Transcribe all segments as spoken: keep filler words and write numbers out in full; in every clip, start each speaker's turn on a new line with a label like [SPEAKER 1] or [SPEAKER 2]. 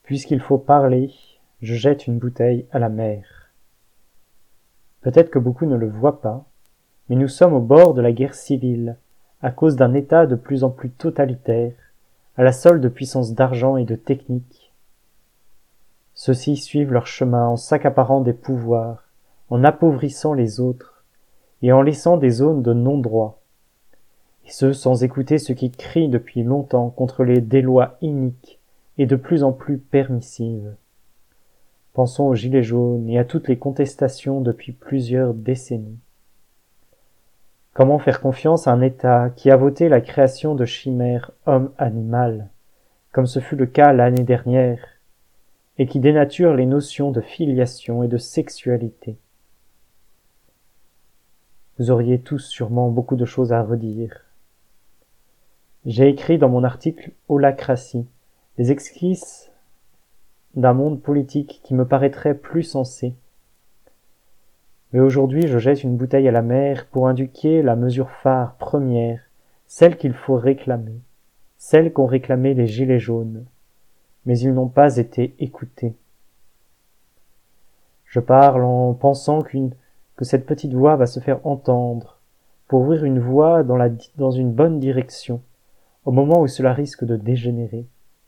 [SPEAKER 1] Puisqu'il faut parler, je jette une bouteille à la mer. Peut-être que beaucoup ne le voient pas, mais nous sommes au bord de la guerre civile, à cause d'un État de plus en plus totalitaire, à la solde de puissances d'argent et de technique. Ceux-ci suivent leur chemin en s'accaparant des pouvoirs, en appauvrissant les autres, et en laissant des zones de non-droit. Et ce, sans écouter ceux qui crient depuis longtemps contre les des lois iniques et de plus en plus permissives. Pensons aux Gilets jaunes et à toutes les contestations depuis plusieurs décennies. Comment faire confiance à un État qui a voté la création de chimères homme-animal, comme ce fut le cas l'année dernière, et qui dénature les notions de filiation et de sexualité? Vous auriez tous sûrement beaucoup de choses à redire. J'ai écrit dans mon article « Holacratie » des esquisses d'un monde politique qui me paraîtrait plus sensé. Mais aujourd'hui, je jette une bouteille à la mer pour indiquer la mesure phare première, celle qu'il faut réclamer, celle qu'ont réclamé les Gilets jaunes. Mais ils n'ont pas été écoutés. Je parle en pensant qu'une, que cette petite voix va se faire entendre, pour ouvrir une voie dans, la, dans une bonne direction, au moment où cela risque de dégénérer.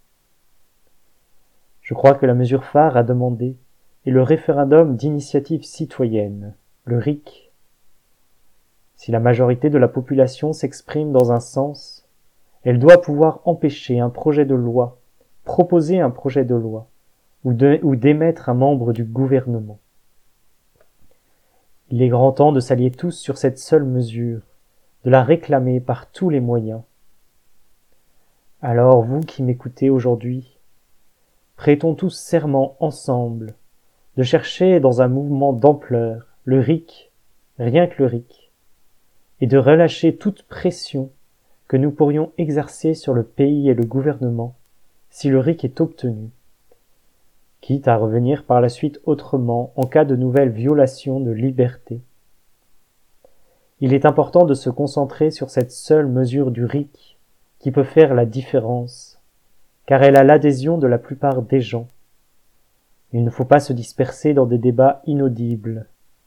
[SPEAKER 1] Je crois que la mesure phare à demander est le référendum d'initiative citoyenne, le R I C. Si la majorité de la population s'exprime dans un sens, elle doit pouvoir empêcher un projet de loi, proposer un projet de loi, ou, de, ou d'émettre un membre du gouvernement. Il est grand temps de s'allier tous sur cette seule mesure, de la réclamer par tous les moyens. Alors, vous qui m'écoutez aujourd'hui, prêtons tous serment ensemble de chercher dans un mouvement d'ampleur le R I C, rien que le R I C, et de relâcher toute pression que nous pourrions exercer sur le pays et le gouvernement si le R I C est obtenu, quitte à revenir par la suite autrement en cas de nouvelles violations de liberté. Il est important de se concentrer sur cette seule mesure du R I C qui peut faire la différence, car elle a l'adhésion de la plupart des gens. Il ne faut pas se disperser dans des débats inaudibles.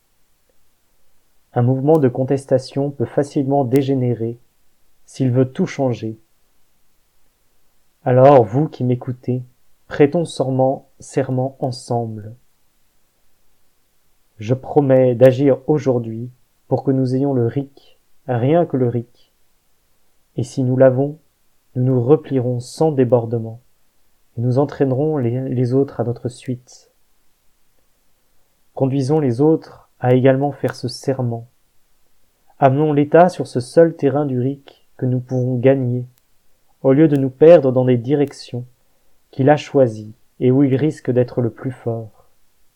[SPEAKER 1] Un mouvement de contestation peut facilement dégénérer s'il veut tout changer. Alors, vous qui m'écoutez, prêtons serment, serment ensemble. Je promets d'agir aujourd'hui pour que nous ayons le R I C, rien que le R I C. Et si nous l'avons, nous nous replierons sans débordement, et nous entraînerons les, les autres à notre suite. Conduisons les autres à également faire ce serment. Amenons l'État sur ce seul terrain du R I C que nous pouvons gagner, au lieu de nous perdre dans des directions qu'il a choisies et où il risque d'être le plus fort.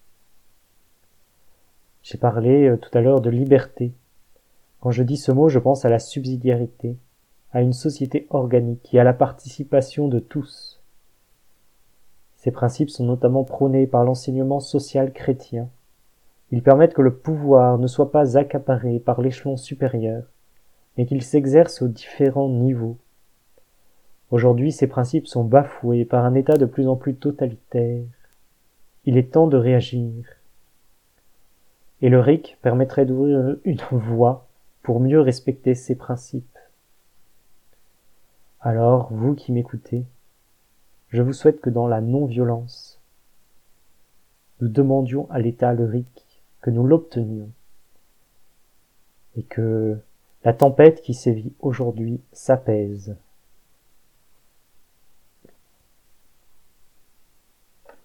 [SPEAKER 1] J'ai parlé tout à l'heure de liberté. Quand je dis ce mot, je pense à la subsidiarité, à une société organique et à la participation de tous. Ces principes sont notamment prônés par l'enseignement social chrétien. Ils permettent que le pouvoir ne soit pas accaparé par l'échelon supérieur, mais qu'il s'exerce aux différents niveaux. Aujourd'hui, ces principes sont bafoués par un État de plus en plus totalitaire. Il est temps de réagir. Et le R I C permettrait d'ouvrir une voie pour mieux respecter ces principes. Alors, vous qui m'écoutez, je vous souhaite que dans la non-violence, nous demandions à l'État le R I C, que nous l'obtenions, et que la tempête qui sévit aujourd'hui s'apaise.